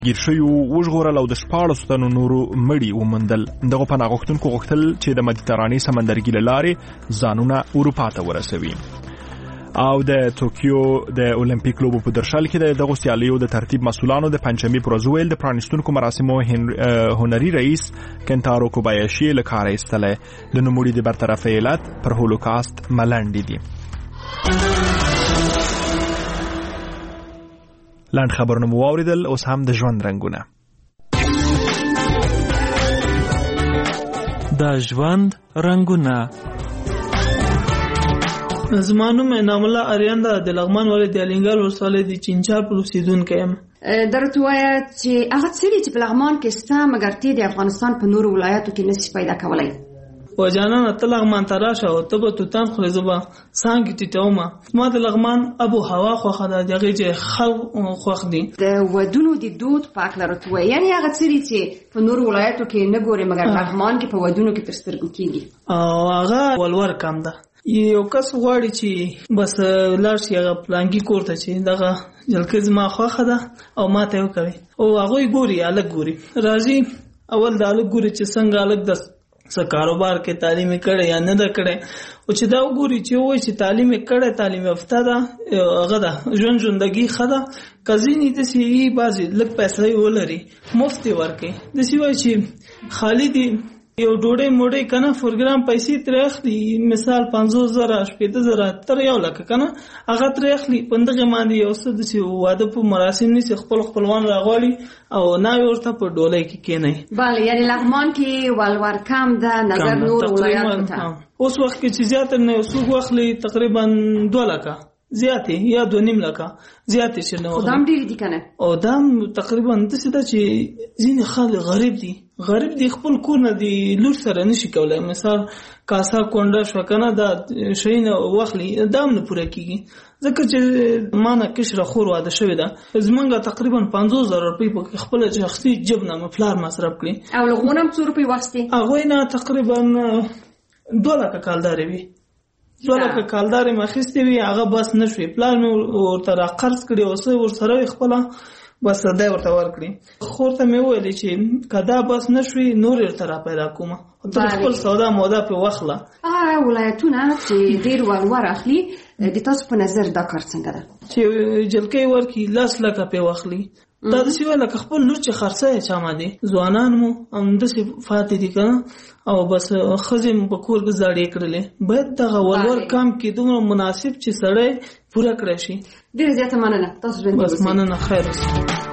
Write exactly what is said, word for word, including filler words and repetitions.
ګیر شویو وژغورل او د شپاړسو تنو نورو مړي وموندل. دغو پناه غوښتونکو غوښتل چې د مدیترانې سمندرګي له لارې ځانونه اروپا ته ورسوي. او د توکیو د اولمپیک لوبو په درشل کې د دغو سیالیو د ترتیب مسؤلانو د پنجشنبې پر ورځ ویل د پرانیستونکو مراسمو هنري رئیس کنتارو کوبایاشي له کاره ایستلی. د نوموړي د برطرفۍ علت پر هولوکاست ملنډې دي. لاند خبرونه مو واوریدل، اوس هم د ژوند رنګونه. د ژوند رنګونه. زما نوم انعام الله اریان ده، د لغمان ولایت د الینګال ولسوالۍ د چینچال پر اوسېدونکی یم. درته ووایه چې هغه څه دي چې په لغمان کې شته مګر ته د افغانستان په نورو ولایاتو کې نشي پیدا کولی. و جانانه ته لغمان ته راشه او ته به توتان خورې، زه به څانګې ټیټومه. زما د لغمان ابو هوا خوښه ده، د هغې چې خلک خوښ دي. د ودونو د دود په هکله راته ووایه، یعنې هغه څه دي چې په نورو ولایاتو کې نه ګورې مګر لغمان کې په ودونو کې تر سترګو کېږي. او هغه ولور کم ده. یو کس غواړي چې بس لاړ شي هغه پلانګي کور ته چې دغه جلکې زما خوښه ده او ما ته یې وکوي، او هغوی ګوري، هلک ګوري، راځي اول د هلک ګوري چې څنګه هلک د څه کاروبار کې تعلیم یې کړی یا نه ده کړی، او چې دا وګوري چې وایي چې تعلیم یې کړی، تعلیم یافته ده، هغه ده ژوند ژوندګي ښه ده. که ځینې داسې وي بعضې لږ پیسې ولري مفت یې ورکوي، داسې وایي چې خالي دي یو ډوډۍ موډۍ کنه پروګرام پیسې ترې اخلي، مثال پنځوس زره شپېته زره تر یو لکه کنه هغه ترې اخلي، په دغې باندې یو څه داسې واده په مراسم نیسي، خپل خپلوان راغواړي او ناوې ورته په ډولۍ کې کېنوي. بله، یعنې لغمان کې ولور کم ده نظر نور ولایاتو ته. اوس وخت کې چې زیاته نه یو څوک واخلي تقریبا دوه لکه زیاتې یا دو نیم لکه زیاتې چې نه خو دا هم ډېرې دي که نه؟ او دا هم تقریبا داسې ده چې ځینې خلک غریب دي، غریب دي خپل کور نه د لور سره نشي کولی، مثال کاسه کونډه شوه که نه دا شیونه واخلي، دا هم نه پوره کېږي. ځکه چې ما نه کشره خور واده شوې ده، زمونږ تقریبا پنځوس زره روپۍ په خپله شخصي جب نه مې پلار مصرف کړي. او له هغو نه هم څو روپۍ واخیستې؟ هغوی نه تقریبا دوه لکه کالدارې وي، دوه لکه کالدارې مې اخیستې وي، هغه بس نه شوې، پلار مې ورته راقرض کړي او څه ورسره وي خپله بس دی ورته ورکړي. خور ته مې وویلې چې که دا بس نه شوې نور یې ورته را پیدا کومه، ته خپل سودا مودا پرې واخله. هغه ولایتونه چې ډېر ولور اخلي د تاسو په نظر دا کار څنګه ده؟ چې جلکۍ ورکړي لس لکه پرې واخلي، دا داسې وایي لکه خپل لور چې خرڅه یې چا باندې، ځوانان مو همداسې پاتې دي که نه، او بس ښځې مو په کور کې زاړې کړلې. باید دغه ولور کم کې دومره مناسب چې سړی پوره کړی شي. ډېره زیاته مننه، تاسو ژوندي اوسئ. بس مننه، خیر اوسئ.